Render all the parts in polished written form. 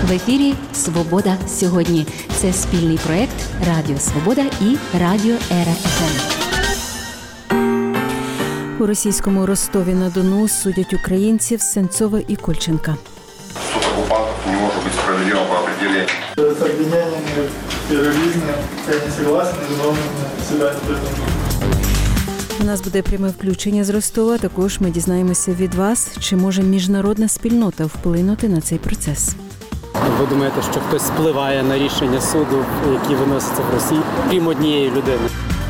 В ефірі «Свобода сьогодні». Це спільний проєкт Радіо Свобода і Радіо Ера ФМ. У російському Ростові-на-Дону судять українців Сенцова і Кольченка. Суд оккупантов не может быть справедливым по определению. С обвинениями в терроризме я не согласен, и виновными себя не признаю. У нас буде пряме включення з Ростова. Також ми дізнаємося від вас, чи може міжнародна спільнота вплинути на цей процес. Ви думаєте, що хтось впливає на рішення суду, які виносяться в Росії, крім однієї людини?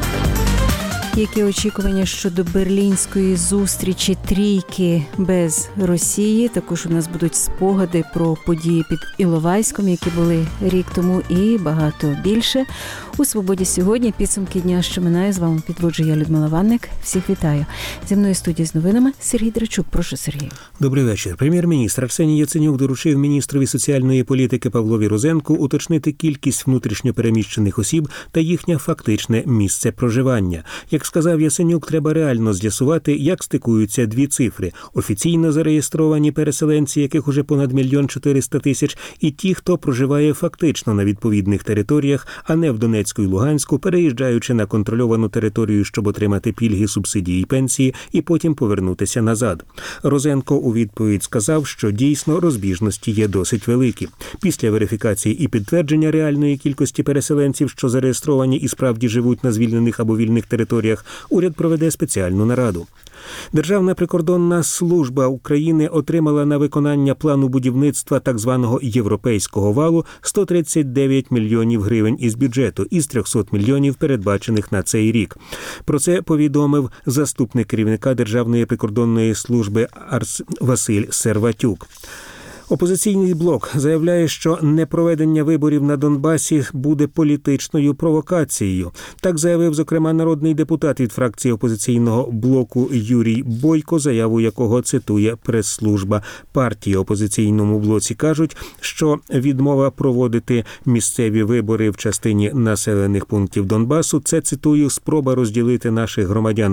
Які очікування щодо берлінської зустрічі трійки без Росії? Також у нас будуть спогади про події під Іловайськом, які були рік тому, і багато більше. У «Свободі сьогодні» підсумки дня, що минає. З вами підводжу я, Людмила Ванник. Всіх вітаю. Зі мною студії з новинами Сергій Драчук. Прошу, Сергій. Добрий вечір. Прем'єр-міністр Арсеній Яценюк доручив міністрові соціальної політики Павлові Розенку уточнити кількість внутрішньопереміщених осіб та їхнє фактичне місце проживання. Як сказав Яценюк, треба реально з'ясувати, як стикуються дві цифри – офіційно зареєстровані переселенці, яких уже понад 1 400 000, і ті, хто проживає фактично на відповідних територіях, а не в Донецьку і Луганську, переїжджаючи на контрольовану територію, щоб отримати пільги, субсидії і пенсії, і потім повернутися назад. Розенко у відповідь сказав, що дійсно розбіжності є досить великі. Після верифікації і підтвердження реальної кількості переселенців, що зареєстровані і справді живуть на звільнених або вільних територіях, уряд проведе спеціальну нараду. Державна прикордонна служба України отримала на виконання плану будівництва так званого «Європейського валу» 139 мільйонів гривень із бюджету, із 300 мільйонів, передбачених на цей рік. Про це повідомив заступник керівника Державної прикордонної служби Василь Серватюк. Опозиційний блок заявляє, що непроведення виборів на Донбасі буде політичною провокацією. Так заявив, зокрема, народний депутат від фракції опозиційного блоку Юрій Бойко, заяву якого цитує прес-служба партії. Опозиційному блоці кажуть, що відмова проводити місцеві вибори в частині населених пунктів Донбасу – це, цитую, спроба розділити наших громадян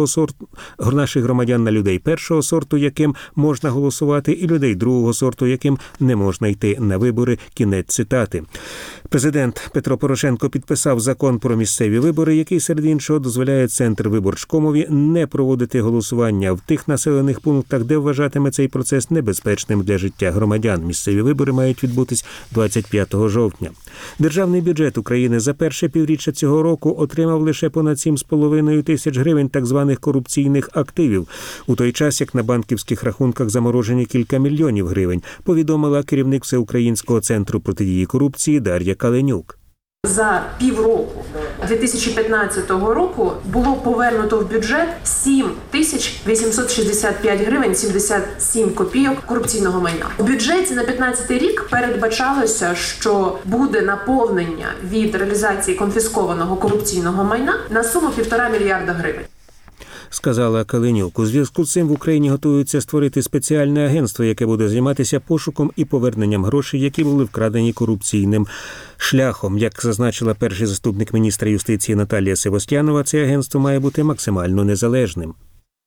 на людей першого сорту, яким можна голосувати, і людей другого сорту, яким не можна йти на вибори. Кінець цитати. Президент Петро Порошенко підписав закон про місцеві вибори, який, серед іншого, дозволяє Центрвиборчкомові не проводити голосування в тих населених пунктах, де вважатиме цей процес небезпечним для життя громадян. Місцеві вибори мають відбутись 25 жовтня. Державний бюджет України за перше півріччя цього року отримав лише понад 7,5 тисяч гривень так званих корупційних активів, у той час, як на банківських рахунках заморожені кілька мільйонів гривень, повідомила керівник Всеукраїнського центру протидії корупції Дар'я Каленюк. За півроку 2015 року було повернуто в бюджет 7 865 гривень 77 копійок корупційного майна. У бюджеті на 2015 рік передбачалося, що буде наповнення від реалізації конфіскованого корупційного майна на суму 1,5 мільярда гривень. Сказала Каленюк. У зв'язку з цим в Україні готується створити спеціальне агентство, яке буде займатися пошуком і поверненням грошей, які були вкрадені корупційним шляхом. Як зазначила перший заступник міністра юстиції Наталія Севостянова, це агентство має бути максимально незалежним.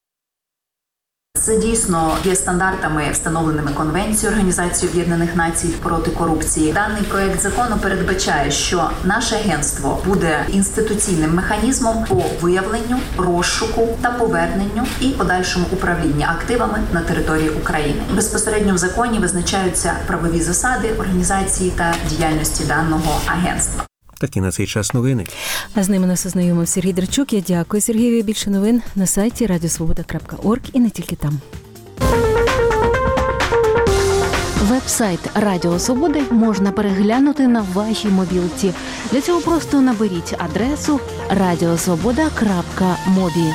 Це дійсно є стандартами, встановленими Конвенцією Організації Об'єднаних Націй проти корупції. Даний проект закону передбачає, що наше агентство буде інституційним механізмом по виявленню, розшуку та поверненню і подальшому управлінні активами на території України. Безпосередньо в законі визначаються правові засади організації та діяльності даного агентства. Такі на цей час новини. А з ними нас ознайомив Сергій Драчук. Я дякую Сергію. Більше новин на сайті radiosvoboda.org і не тільки там. Веб-сайт Радіо Свободи можна переглянути на вашій мобілці. Для цього просто наберіть адресу radiosvoboda.mobi.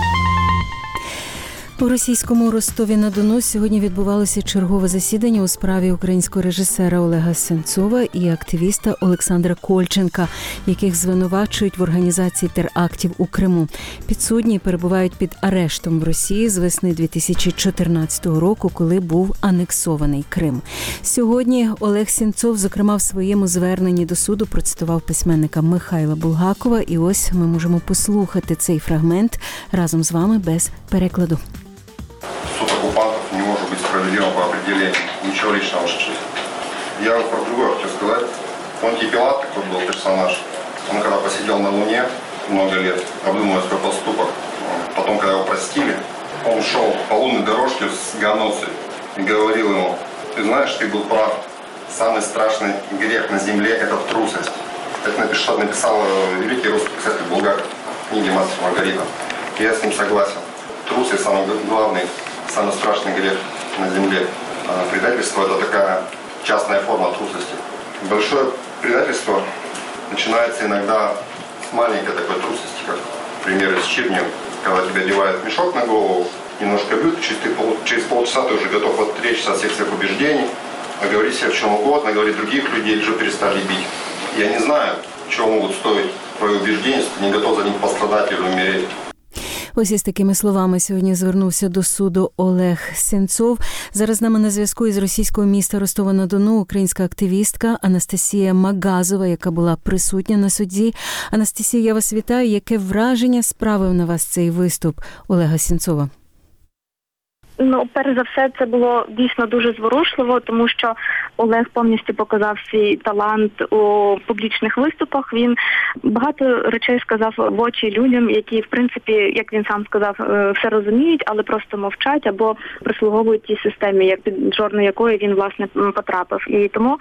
У російському Ростові-на-Дону сьогодні відбувалося чергове засідання у справі українського режисера Олега Сенцова і активіста Олександра Кольченка, яких звинувачують в організації терактів у Криму. Підсудні перебувають під арештом в Росії з весни 2014 року, коли був анексований Крим. Сьогодні Олег Сенцов, зокрема, в своєму зверненні до суду процитував письменника Михайла Булгакова. І ось ми можемо послухати цей фрагмент разом з вами без перекладу. Суд оккупантов не может быть справедливым по определению. Ничего личного в жизни. Я про другое хочу сказать. Понтий Пилат, такой был персонаж, он когда посидел на Луне много лет, обдумывая свой поступок, потом, когда его простили, он шел по лунной дорожке с Ганоцей и говорил ему: ты знаешь, ты был прав, самый страшный грех на земле – это трусость. Это написал великий русский писатель Булгаков в книге «Мастер и Маргарита». И я с ним согласен. Трусость – самый главный, самый страшный грех на земле. Предательство – это такая частная форма трусости. Большое предательство начинается иногда с маленькой такой трусости, как, например, с чирнем, когда тебе одевают мешок на голову, немножко бьют, через полчаса ты уже готов отречься от всех своих убеждений, говорить себе в чем угодно, говорить других людей, уже перестали бить. Я не знаю, чего могут стоить твои убеждения, если ты не готов за них пострадать или умереть. Ось із такими словами сьогодні звернувся до суду Олег Сенцов. Зараз з нами на зв'язку із російського міста Ростова-на-Дону українська активістка Анастасія Магазова, яка була присутня на суді. Анастасія, я вас вітаю. Яке враження справив на вас цей виступ Олега Сенцова? Перш за все, це було дійсно дуже зворушливо, тому що Олег повністю показав свій талант у публічних виступах. Він багато речей сказав в очі людям, які, в принципі, як він сам сказав, все розуміють, але просто мовчать або прислуговують тій системі, як під жорно якої він, власне, потрапив. І тому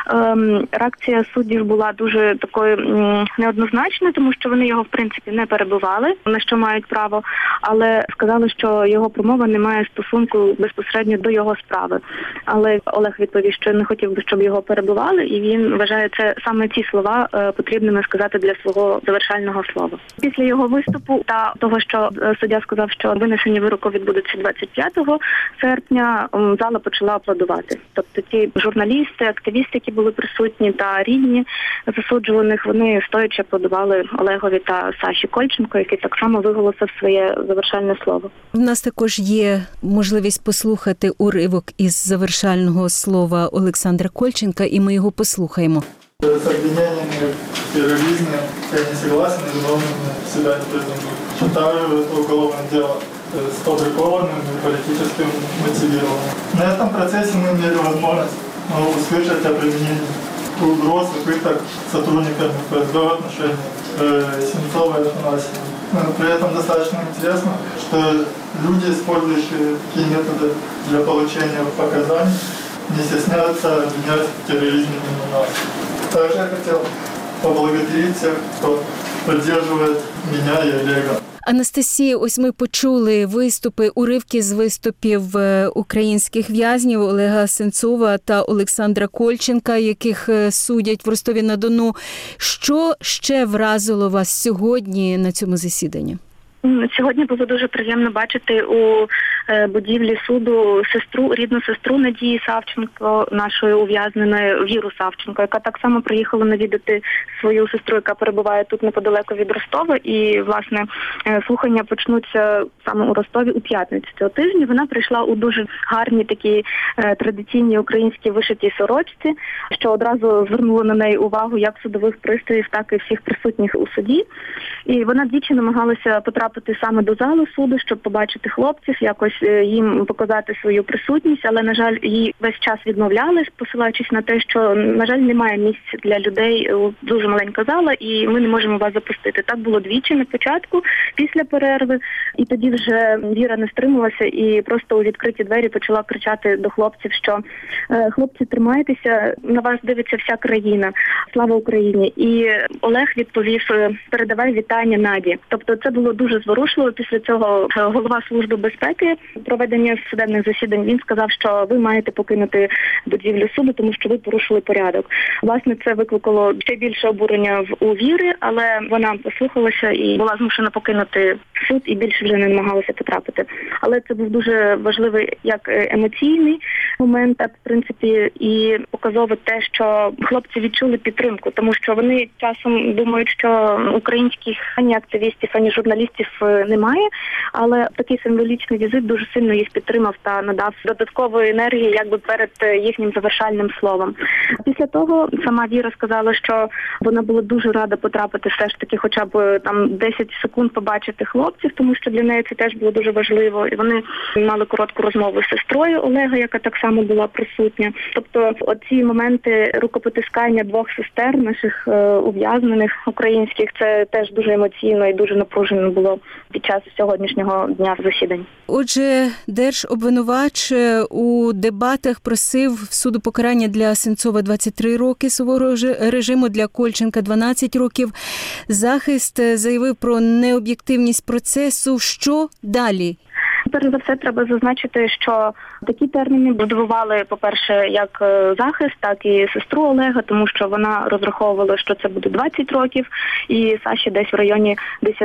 реакція суддів була дуже такою неоднозначною, тому що вони його, в принципі, не перебивали, на що мають право, але сказали, що його промова не має стосунку безпосередньо до його справи. Але Олег відповів, що не хотів би, щоб його перебивали, і він вважає це саме ці слова потрібними сказати для свого завершального слова. Після його виступу та того, що суддя сказав, що винесення вироку відбудеться 25 серпня, зала почала аплодувати. Тобто ті журналісти, активісти, які були присутні, та рідні засуджуваних, вони стоячи аплодували Олегові та Саші Кольченко, який так само виголосив своє завершальне слово. У нас також є можливість послухати уривок із завершального слова Олександра Кольченка, і ми його послухаємо. С обвинениями в терроризме я не согласен и виновным себя не признаю. Считаю это уголовное дело сфабрикованным и политически мотивированным. На этом процессе мы имели возможность услышать о применении угроз и пыток сотрудниками ФСБ в отношении Сенцова и Афанасьева. При этом достаточно интересно, что люди, использующие такие методы для получения показаний, не стесняются обвинять в терроризме именно нас. Также я хотел поблагодарить всех, кто поддерживает меня и Олега. Анастасія, ось ми почули уривки з виступів українських в'язнів Олега Сенцова та Олександра Кольченка, яких судять в Ростові-на-Дону. Що ще вразило вас сьогодні на цьому засіданні? Сьогодні було дуже приємно бачити у будівлі суду рідну сестру Надії Савченко, нашої ув'язненої Віру Савченко, яка так само приїхала навідати свою сестру, яка перебуває тут неподалеку від Ростова. І, власне, слухання почнуться саме у Ростові у п'ятницю цього тижня. Вона прийшла у дуже гарній такій традиційній українській вишитій сорочці, що одразу звернуло на неї увагу як судових пристроїв, так і всіх присутніх у суді. І вона двічі намагалася потрапити саме до залу суду, щоб побачити хлопців, якось їм показати свою присутність, але, на жаль, їй весь час відмовляли, посилаючись на те, що, на жаль, немає місць для людей, дуже маленька зала, і ми не можемо вас запустити. Так було двічі на початку, після перерви, і тоді вже Віра не стрималася і просто у відкриті двері почала кричати до хлопців, що «Хлопці, тримайтеся, на вас дивиться вся країна, слава Україні!» І Олег відповів «Передавай вітання Наді». Тобто це було дуже зворушливо. Після цього голова Служби безпеки проведення судебних засідань, він сказав, що ви маєте покинути будівлю суду, тому що ви порушили порядок. Власне, це викликало ще більше обурення у Віри, але вона послухалася і була змушена покинути суд і більше вже не намагалася потрапити. Але це був дуже важливий як емоційний момент, так, в принципі, і показово те, що хлопці відчули підтримку, тому що вони часом думають, що українських ані активістів, ані журналістів немає, але такий символічний візит дуже сильно їх підтримав та надав додаткової енергії якби перед їхнім завершальним словом. Після того сама Віра сказала, що вона була дуже рада потрапити все ж таки хоча б там 10 секунд побачити хлопців, тому що для неї це теж було дуже важливо. І вони мали коротку розмову з сестрою Олега, яка так само була присутня. Тобто оці моменти рукопотискання двох сестер, наших ув'язнених українських, це теж дуже емоційно і дуже напружено було під час сьогоднішнього дня засідань. Отже, держобвинувач у дебатах просив в суду покарання для Сенцова 23 роки суворого режиму, для Кольченка 12 років. Захист заявив про необ'єктивність процесу. Що далі? Перш за все, треба зазначити, що такі терміни здивували, по-перше, як захист, так і сестру Олега, тому що вона розраховувала, що це буде 20 років, і Саші десь в районі 10.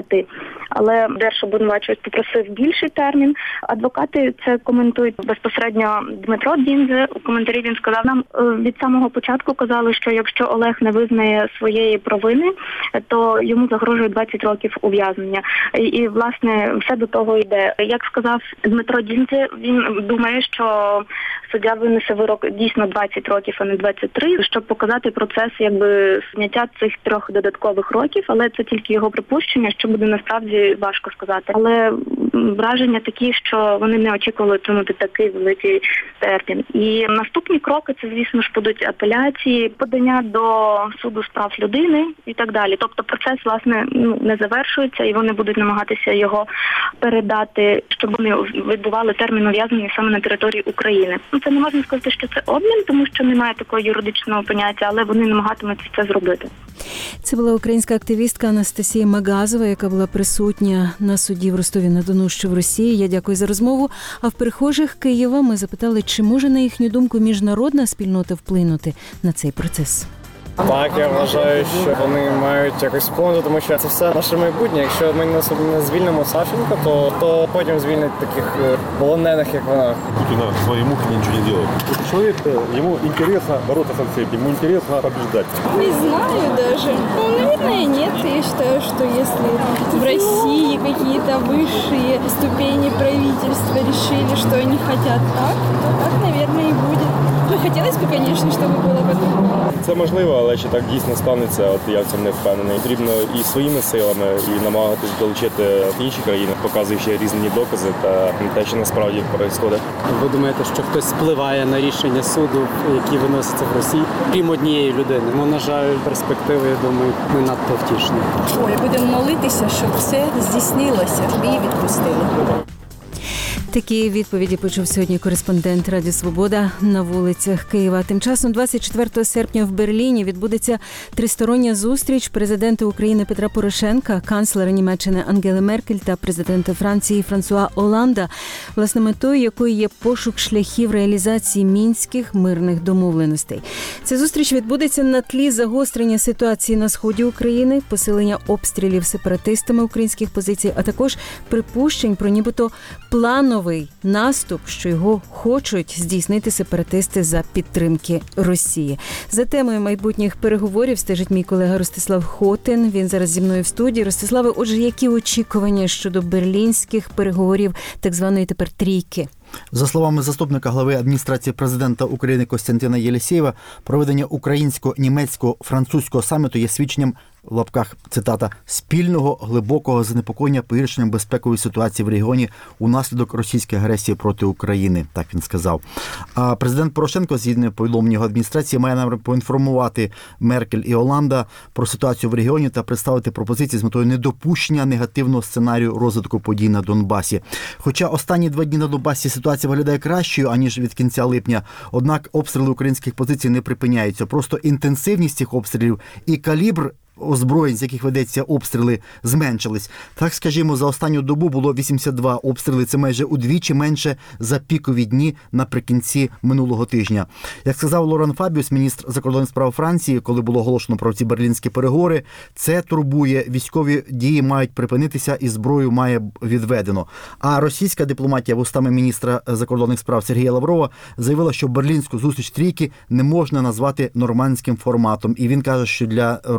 Але держобвинувачувач попросив більший термін. Адвокати це коментують безпосередньо Дмитро Діндзе. У коментарі він сказав, нам від самого початку казали, що якщо Олег не визнає своєї провини, то йому загрожує 20 років ув'язнення. І власне, все до того йде. Як сказав Дмитро Діндзе, він думає, що суддя винесе вирок дійсно 20 років, а не 23, щоб показати процес якби зняття цих 3 додаткових років, але це тільки його припущення, що буде насправді важко сказати. Але враження такі, що вони не очікували отримати такий великий термін. І наступні кроки це, звісно ж, будуть апеляції, подання до суду з прав людини і так далі. Тобто процес, власне, не завершується, і вони будуть намагатися його передати, щоб вони відбували термін ув'язнення саме на території України. Це не можна сказати, що це обмін, тому що немає такого юридичного поняття, але вони намагатимуться це зробити. Це була українська активістка Анастасія Магазова, яка була присутня на суді в Ростові-на-Дону, що в Росії. Я дякую за розмову. А в перехожих Києва ми запитали, чи може, на їхню думку, міжнародна спільнота вплинути на цей процес. Так, я вважаю, що вони мають якось вплинути, тому що це все наше майбутнє. Якщо ми не звільнимо Савченка, то потім звільнять таких полонених, як вона. Путин своей мухи ничего не делает. Человек, ему интересно бороться со всеми, ему интересно побеждать. Не знаю даже. Наверное, нет. Я считаю, что если в России какие-то высшие ступени правительства решили, что они хотят так, то так, наверное, и будет. Ну, хотелось бы, конечно, чтобы было по-другому. Це можливо, але чи так дійсно станеться, от я в цьому не впевнений. Потрібно і своїми силами, і намагатись долучити інші країни, показуючи різні докази та те, що насправді відбувається. Ви думаєте, що хтось впливає на рішення суду, які виносяться в Росії, крім однієї людини? Ну, на жаль, перспективи, я думаю, не надто втішні. Ой, будемо молитися, щоб все здійснилося, щоб її відпустили. Такі відповіді почув сьогодні кореспондент Радіо Свобода на вулицях Києва. Тим часом 24 серпня в Берліні відбудеться тристороння зустріч президента України Петра Порошенка, канцлера Німеччини Ангели Меркель та президента Франції Франсуа Оланда, власне метою якої є пошук шляхів реалізації мінських мирних домовленостей. Ця зустріч відбудеться на тлі загострення ситуації на сході України, посилення обстрілів сепаратистами українських позицій, а також припущень про нібито плановий наступ, що його хочуть здійснити сепаратисти за підтримки Росії. За темою майбутніх переговорів стежить мій колега Ростислав Хотин. Він зараз зі мною в студії. Ростиславе, отже, які очікування щодо берлінських переговорів так званої тепер трійки? За словами заступника глави адміністрації президента України Костянтина Єлісєєва, проведення українсько-німецького французького саміту є свідченням, в лапках цитата, спільного глибокого занепокоєння погіршенням безпекової ситуації в регіоні унаслідок російської агресії проти України, так він сказав. А президент Порошенко, згідно повідомлення його адміністрації, має намір поінформувати Меркель і Оланда про ситуацію в регіоні та представити пропозиції з метою недопущення негативного сценарію розвитку подій на Донбасі. Хоча останні 2 дні на Донбасі ситуація виглядає кращою, аніж від кінця липня, однак обстріли українських позицій не припиняються. Просто інтенсивність цих обстрілів і калібр озброєнь, з яких ведеться обстріли, зменшились. Так, скажімо, за останню добу було 82 обстріли. Це майже удвічі менше за пікові дні наприкінці минулого тижня. Як сказав Лоран Фабіус, міністр закордонних справ Франції, коли було оголошено про ці берлінські переговори, це турбує. Військові дії мають припинитися і зброю має відведено. А російська дипломатія вустами міністра закордонних справ Сергія Лаврова заявила, що берлінську зустріч трійки не можна назвати нормандським форматом. І він каже, що для Росії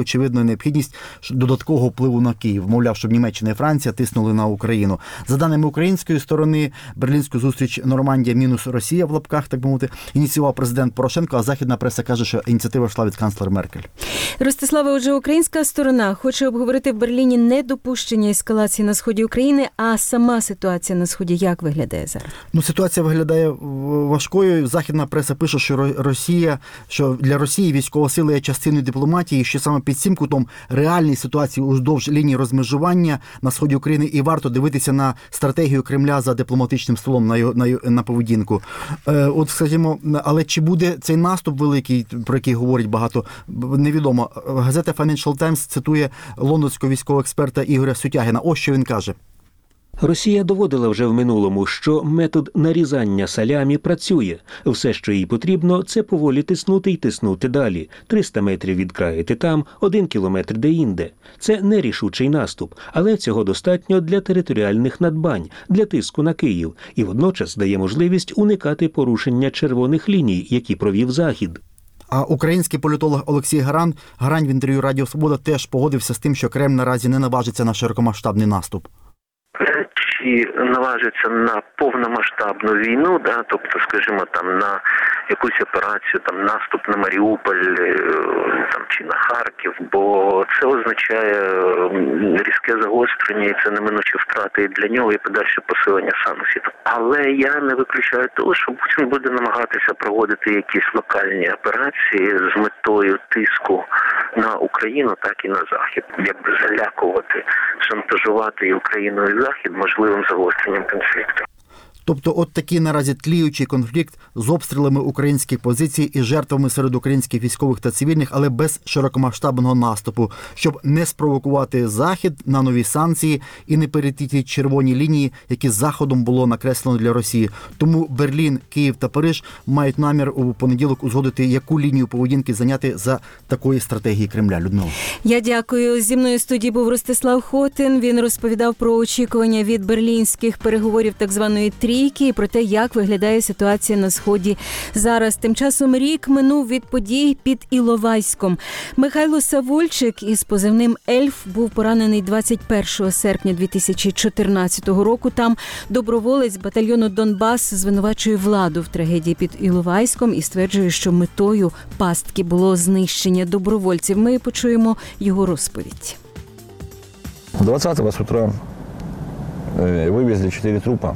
очевидно необхідність додаткового впливу на Київ. Мовляв, щоб Німеччина і Франція тиснули на Україну. За даними української сторони, берлінську зустріч «Нормандія мінус Росія» в лапках, так би мовити, ініціював президент Порошенко, а західна преса каже, що ініціатива йшла від канцлера Меркель. Ростиславе, отже, українська сторона хоче обговорити в Берліні недопущення ескалації на сході України, а сама ситуація на сході як виглядає зараз? Ситуація виглядає важкою. Західна преса пише, що для Росії військова сила є частиною дипломатії, що саме під цим кутом реальної ситуації уздовж лінії розмежування на сході України і варто дивитися на стратегію Кремля за дипломатичним столом, на поведінку. От, скажімо, але чи буде цей наступ великий, про який говорять багато, невідомо. Газета Financial Times цитує лондонського військового експерта Ігоря Сутягіна. Ось що він каже. Росія доводила вже в минулому, що метод нарізання салямі працює. Все, що їй потрібно, це поволі тиснути й тиснути далі. 300 метрів від краю ти там, 1 кілометр де-інде. Це нерішучий наступ, але цього достатньо для територіальних надбань, для тиску на Київ, і водночас дає можливість уникати порушення червоних ліній, які провів Захід. А український політолог Олексій Гарань в інтерв'ю Радіо Свобода теж погодився з тим, що Кремль наразі не наважиться на широкомасштабний наступ. Чи наважиться на повномасштабну війну, тобто, скажімо, там на якусь операцію, там наступ на Маріуполь, там чи на Харків, бо це означає різке загострення і це неминучі втрати і для нього, і подальше посилення санкцій. Але я не виключаю того, що Путін буде намагатися проводити якісь локальні операції з метою тиску на Україну, так і на Захід, якби залякувати, шантажувати і Україну, і Захід можливим загостренням конфлікту. Тобто от такий наразі тліючий конфлікт з обстрілами українських позицій і жертвами серед українських військових та цивільних, але без широкомасштабного наступу, щоб не спровокувати Захід на нові санкції і не перейти ті червоні лінії, які Заходом було накреслено для Росії. Тому Берлін, Київ та Париж мають намір у понеділок узгодити, яку лінію поведінки зайняти за такої стратегії Кремля. Людмила. Я дякую. Зі мною в студії був Ростислав Хотин. Він розповідав про очікування від берлінських переговорів так званої трійки і про те, як виглядає ситуація на Сході зараз. Тим часом рік минув від подій під Іловайськом. Михайло Савульчик із позивним «Ельф» був поранений 21 серпня 2014 року. Там доброволець батальйону «Донбас» звинувачує владу в трагедії під Іловайськом і стверджує, що метою пастки було знищення добровольців. Ми почуємо його розповідь. 20-го с утра вивезли 4 трупа.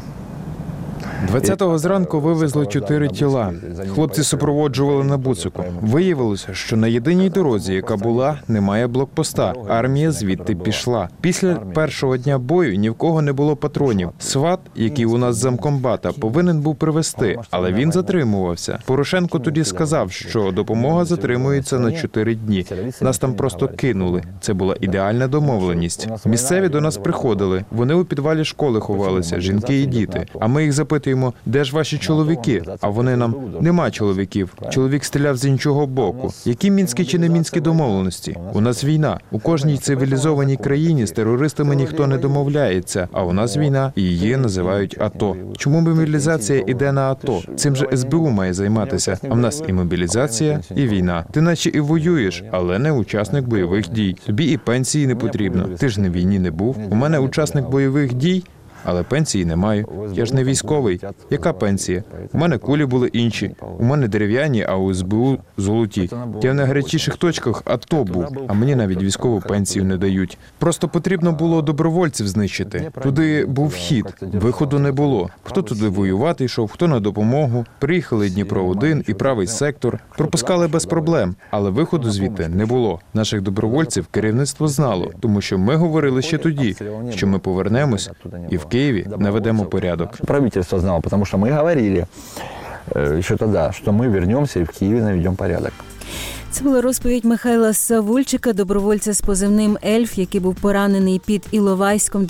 20-го зранку вивезли 4 тіла. Хлопці супроводжували на буцику. Виявилося, що на єдиній дорозі, яка була, немає блокпоста. Армія звідти пішла. Після першого дня бою ні в кого не було патронів. СВАТ, який у нас замкомбата, повинен був привезти, але він затримувався. Порошенко тоді сказав, що допомога затримується на 4 дні. Нас там просто кинули. Це була ідеальна домовленість. Місцеві до нас приходили. Вони у підвалі школи ховалися, жінки і діти. А ми їх запитуємо, де ж ваші чоловіки? А вони нам: нема чоловіків. Чоловік стріляв з іншого боку. Які мінські чи не мінські домовленості? У нас війна. У кожній цивілізованій країні з терористами ніхто не домовляється. А у нас війна, і її називають АТО. Чому мобілізація іде на АТО? Цим же СБУ має займатися. А в нас і мобілізація, і війна. Ти наче і воюєш, але не учасник бойових дій. Тобі і пенсії не потрібно. Ти ж на війні не був. У мене учасник бойових дій, але пенсії не маю. Я ж не військовий. Яка пенсія? У мене кулі були інші. У мене дерев'яні, а у СБУ золоті. Я в найгарячіших точках АТО був, а мені навіть військову пенсію не дають. Просто потрібно було добровольців знищити. Туди був вхід, виходу не було. Хто туди воювати йшов, хто на допомогу. Приїхали Дніпро-1 і правий сектор. Пропускали без проблем, але виходу звідти не було. Наших добровольців керівництво знало, тому що ми говорили ще тоді, що ми повернемось і в Києві наведемо порядок. Правительство знало, потому что мы говорили еще тогда, что мы вернемся и в Киеве наведем порядок. Це була розповідь Михайла Савульчика, добровольця з позивним «Ельф», який був поранений під Іловайськом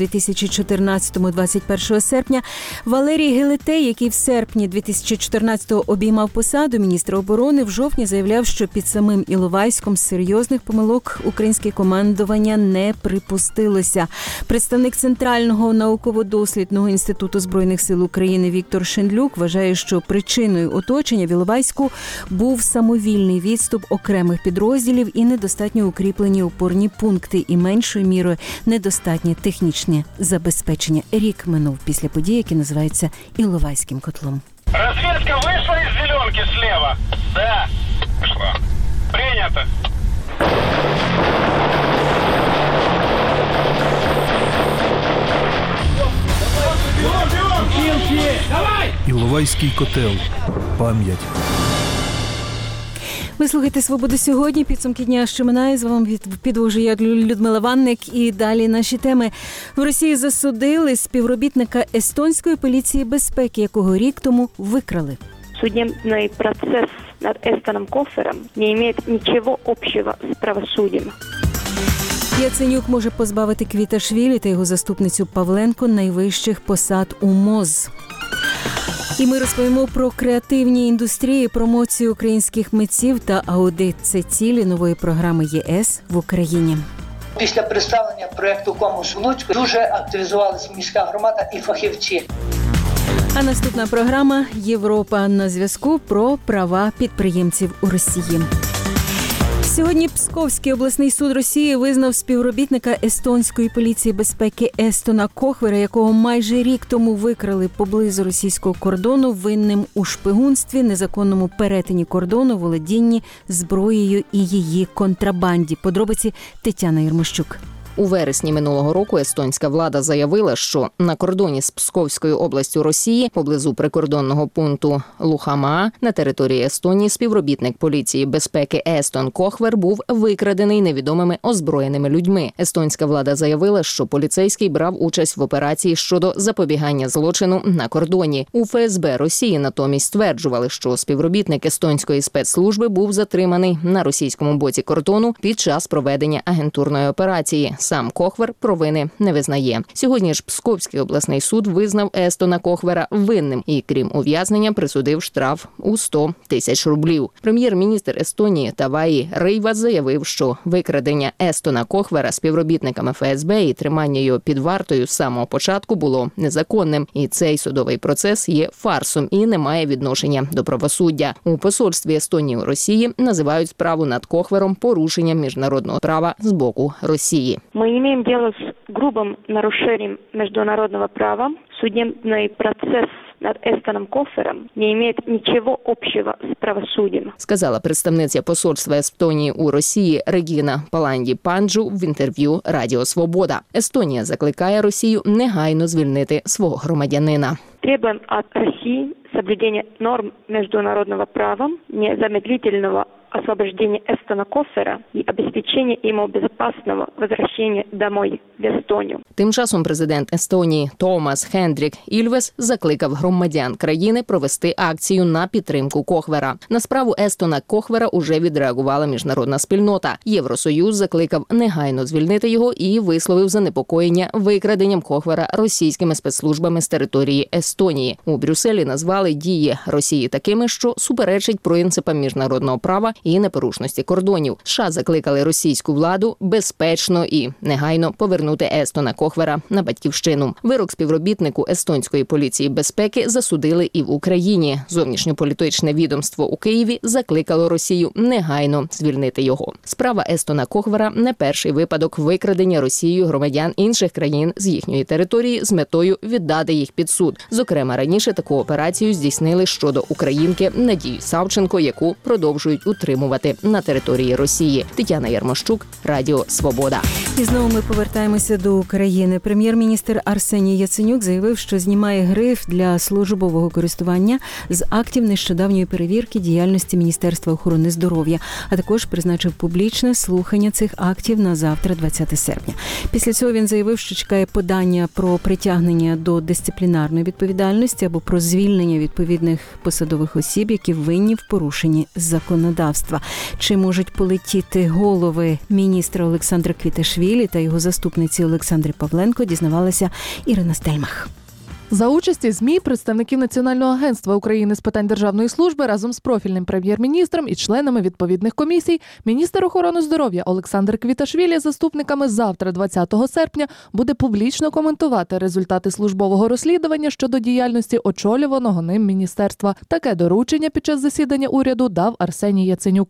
2014-21 серпня. Валерій Гелетей, який в серпні 2014-го обіймав посаду міністра оборони, в жовтні заявляв, що під самим Іловайськом серйозних помилок українське командування не припустилося. Представник Центрального науково-дослідного інституту Збройних сил України Віктор Шиндлюк вважає, що причиною оточення в Іловайську був самовільний відступ окремих окремих підрозділів і недостатньо укріплені опорні пункти і меншою мірою недостатнє технічне забезпечення. Рік минув після подій, які називаються Іловайським котлом. Разведка вышла из зеленки слева? Да. Вышла. Принято. Іловайський котел. Пам'ять. Ви слухаєте «Свободу сьогодні». Підсумки дня, що минає. З вами підвожу я, Людмила Ванник. І далі наші теми. В Росії засудили співробітника естонської поліції безпеки, якого рік тому викрали. Судебный процесс над Эстоном Кофером не имеет ничего общего с правосудием. Яценюк може позбавити Квіташвілі та його заступницю Павленко найвищих посад у МОЗ. І ми розповімо про креативні індустрії, промоцію українських митців та аудит. Це цілі нової програми ЄС в Україні. Після представлення проєкту «Комус» в Луцьку дуже активізувалася міська громада і фахівці. А наступна програма «Європа на зв'язку» про права підприємців у Росії. Сьогодні Псковський обласний суд Росії визнав співробітника естонської поліції безпеки Естона Кохвера, якого майже рік тому викрали поблизу російського кордону, винним у шпигунстві, незаконному перетині кордону, володінні зброєю і її контрабанді. Подробиці Тетяна Єрмощук. У вересні минулого року естонська влада заявила, що на кордоні з Псковською областю Росії, поблизу прикордонного пункту Лухамаа, на території Естонії співробітник поліції безпеки Естон Кохвер був викрадений невідомими озброєними людьми. Естонська влада заявила, що поліцейський брав участь в операції щодо запобігання злочину на кордоні. У ФСБ Росії натомість стверджували, що співробітник естонської спецслужби був затриманий на російському боці кордону під час проведення агентурної операції. Сам Кохвер провини не визнає. Сьогодні ж Псковський обласний суд визнав Естона Кохвера винним і, крім ув'язнення, присудив штраф у 100 тисяч рублів. Прем'єр-міністр Естонії Таваї Рейвас заявив, що викрадення Естона Кохвера співробітниками ФСБ і тримання його під вартою з самого початку було незаконним. І цей судовий процес є фарсом і не має відношення до правосуддя. У посольстві Естонії у Росії називають справу над Кохвером порушенням міжнародного права з боку Росії. Мы имеем дело с грубым нарушением международного права. Судебный процесс над Эстоном Кофером не имеет ничего общего с правосудием, сказала представниця посольства Естонії у Росії Регіна Паланді-Панджу в інтерв'ю Радіо Свобода. Естонія закликає Росію негайно звільнити свого громадянина. Требуем от России соблюдения норм международного права, незамедлительного освобождения Эстона Кофера и обеспечения ему безопасного возвращения домой в Естонию. Тим часом президент Естонії Томас Хендрік Ільвес закликав громадян країни провести акцію на підтримку Кохвера. На справу Естона Кохвера уже відреагувала міжнародна спільнота. Євросоюз закликав негайно звільнити його і висловив занепокоєння викраденням Кохвера російськими спецслужбами з території Естонії. У Брюсселі назвали дії Росії такими, що суперечать принципам міжнародного права і непорушності кордонів. США закликали російську владу безпечно і негайно повернути Естона Кохвера на батьківщину. Вирок співробітнику естонської поліції безпеки засудили і в Україні. Зовнішньополітичне відомство у Києві закликало Росію негайно звільнити його. Справа Естона Кохвера – не перший випадок викрадення Росією громадян інших країн з їхньої території з метою віддати їх під суд. Зокрема, раніше таку операцію здійснили щодо українки Надії Савченко, яку продовжують утримувати на території Росії. Тетяна Єрмощук, Радіо Свобода. І знову ми повертаємося до України. Прем'єр-міністр Арсеній Яценюк заявив, що знімає гриф для службового користування з актів нещодавньої перевірки діяльності Міністерства охорони здоров'я, а також призначив публічне слухання цих актів на завтра, 20 серпня. Після цього він заявив, що чекає подання про притягнення до дисциплінарної відповідальності або про звільнення відповідних посадових осіб, які винні в порушенні законодавства. Чи можуть полетіти голови міністра Олександра Квіташвілі та його заступниці Олександри Павленко, дізнавалася Ірина Стельмах. За участі ЗМІ представники Національного агентства України з питань державної служби разом з профільним прем'єр-міністром і членами відповідних комісій міністр охорони здоров'я Олександр Квіташвілі заступниками завтра, 20 серпня, буде публічно коментувати результати службового розслідування щодо діяльності очолюваного ним міністерства. Таке доручення під час засідання уряду дав Арсеній Яценюк.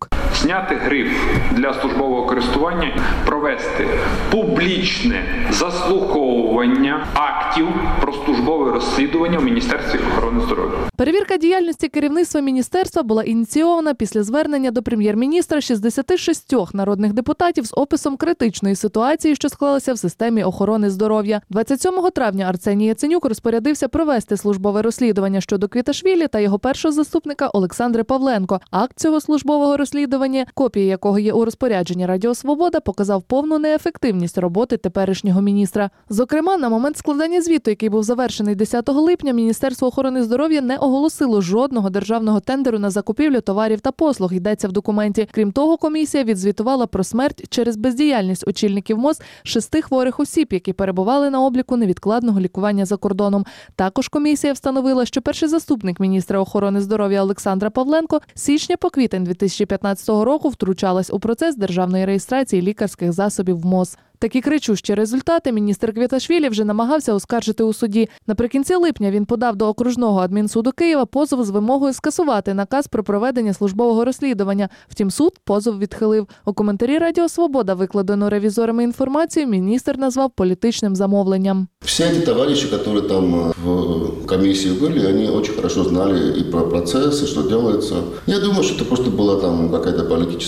зняти гриф для службового користування, провести публічне заслуховування актів про службове розслідування в Міністерстві охорони здоров'я. Перевірка діяльності керівництва міністерства була ініційована після звернення до прем'єр-міністра 66 народних депутатів з описом критичної ситуації, що склалася в системі охорони здоров'я. 27 травня Арсеній Яценюк розпорядився провести службове розслідування щодо Квіташвілі та його першого заступника Олександри Павленко. Акт цього службового розслідування, копія якого є у розпорядженні Радіо Свобода, показав повну неефективність роботи теперішнього міністра. Зокрема, на момент складання звіту, який був завершений 10 липня, Міністерство охорони здоров'я не оголосило жодного державного тендеру на закупівлю товарів та послуг, йдеться в документі. Крім того, комісія відзвітувала про смерть через бездіяльність очільників МОЗ 6 хворих осіб, які перебували на обліку невідкладного лікування за кордоном. Також комісія встановила, що перший заступник міністра охорони здоров'я Олександра Павленко з січня по квітень 2015 року втручалась у процес державної реєстрації лікарських засобів в МОЗ. Такі кричущі результати міністр Квіташвілі вже намагався оскаржити у суді. Наприкінці липня він подав до окружного адмінсуду Києва позов з вимогою скасувати наказ про проведення службового розслідування. Втім, суд позов відхилив. У коментарі Радіо Свобода, викладену ревізорами інформацію, міністр назвав політичним замовленням. Всі ці товариші, які там в комісії були, вони дуже добре знали і про процес, і що робиться. Я думаю, що це просто була там якась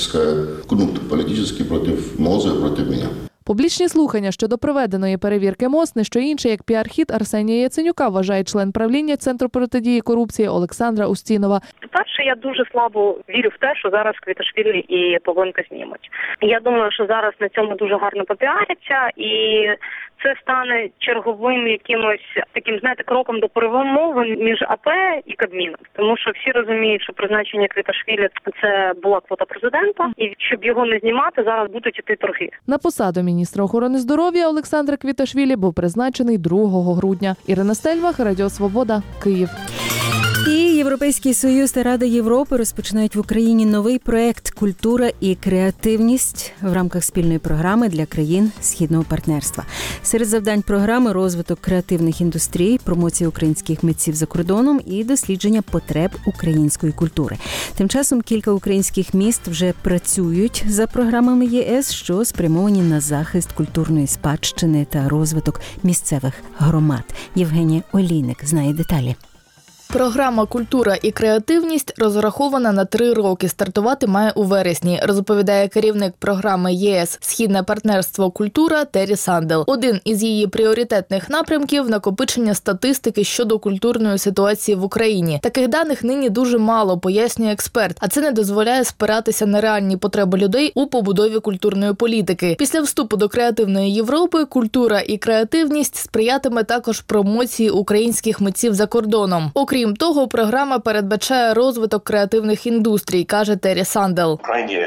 політична проти МОЗу і проти мене. Публічні слухання щодо проведеної перевірки МОЗ – не що інше, як піар-хід Арсенія Яценюка, вважає член правління Центру протидії корупції Олександра Устінова. По-перше, я дуже слабо вірю в те, що зараз Квіташвілі і Павленка знімуть. Я думаю, що зараз на цьому дуже гарно попіаряться, і це стане черговим якимось таким, знаєте, кроком до перемовин між АП і Кабміном. Тому що всі розуміють, що призначення Квіташвілі – це була квота президента, і щоб його не знімати, зараз будуть іти торги. На посаду міністра охорони здоров'я Олександра Квіташвілі був призначений 2 грудня. Ірина Стельмах, Радіо Свобода, Київ. І Європейський Союз та Рада Європи розпочинають в Україні новий проект «Культура і креативність» в рамках спільної програми для країн Східного партнерства. Серед завдань програми – розвиток креативних індустрій, промоція українських митців за кордоном і дослідження потреб української культури. Тим часом кілька українських міст вже працюють за програмами ЄС, що спрямовані на захист культурної спадщини та розвиток місцевих громад. Євгенія Олійник знає деталі. Програма «Культура і креативність» розрахована на 3 роки. Стартувати має у вересні, розповідає керівник програми ЄС «Східне партнерство. Культура» Террі Сандел. Один із її пріоритетних напрямків – накопичення статистики щодо культурної ситуації в Україні. Таких даних нині дуже мало, пояснює експерт, а це не дозволяє спиратися на реальні потреби людей у побудові культурної політики. Після вступу до креативної Європи «Культура і креативність» сприятиме також промоції українських митців за кордоном. Окрім того, програма передбачає розвиток креативних індустрій, каже Террі Сандел.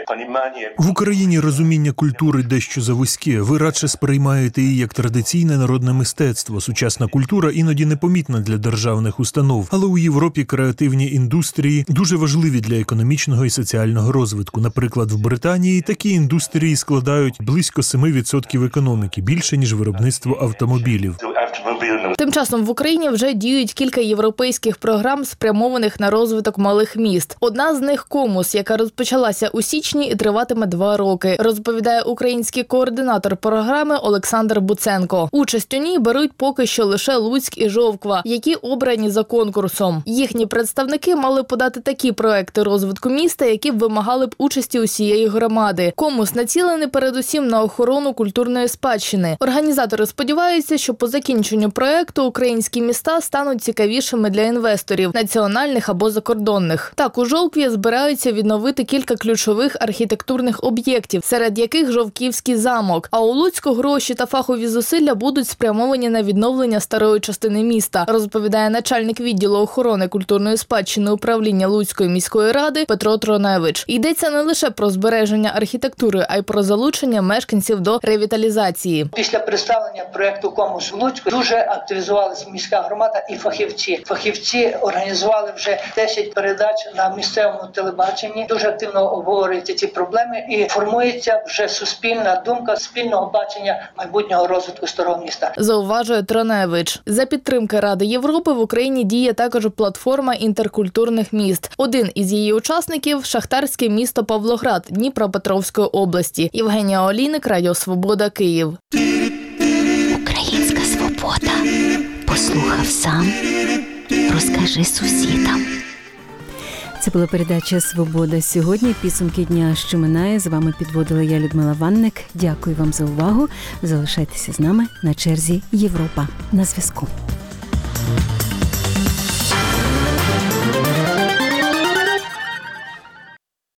В Україні розуміння культури дещо завузьке. Ви радше сприймаєте її як традиційне народне мистецтво. Сучасна культура іноді непомітна для державних установ. Але у Європі креативні індустрії дуже важливі для економічного і соціального розвитку. Наприклад, в Британії такі індустрії складають близько 7% економіки, більше, ніж виробництво автомобілів. Тим часом в Україні вже діють кілька європейських програм, спрямованих на розвиток малих міст. Одна з них – «Комус», яка розпочалася у січні і триватиме 2 роки, розповідає український координатор програми Олександр Буценко. Участь у ній беруть поки що лише Луцьк і Жовква, які обрані за конкурсом. Їхні представники мали подати такі проекти розвитку міста, які б вимагали б участі усієї громади. «Комус» націлений передусім на охорону культурної спадщини. Організатори сподіваються, що по закінченню проекту українські міста стануть цікавішими для інвесторів, національних або закордонних. Так, у Жовкві збираються відновити кілька ключових архітектурних об'єктів, серед яких Жовківський замок. А у Луцьку гроші та фахові зусилля будуть спрямовані на відновлення старої частини міста, розповідає начальник відділу охорони культурної спадщини управління Луцької міської ради Петро Троневич. Йдеться не лише про збереження архітектури, а й про залучення мешканців до ревіталізації. Після представлення проєкту «Комус» в Луцьку Сумнучкою. Дуже активізувалася міська громада і фахівці. Фахівці організували вже 10 передач на місцевому телебаченні. Дуже активно обговорюють ці проблеми і формується вже суспільна думка спільного бачення майбутнього розвитку старого міста. Зауважує Троневич. За підтримки Ради Європи в Україні діє також платформа інтеркультурних міст. Один із її учасників – шахтарське місто Павлоград Дніпропетровської області. Євгенія Олійник, Радіо Свобода, Київ. Українська свобода. Послухав сам, розкажи сусідам. Це була передача «Свобода сьогодні». Підсумки дня, що минає. З вами підводила я, Людмила Ванник. Дякую вам за увагу. Залишайтеся з нами. На черзі Європа. На зв'язку.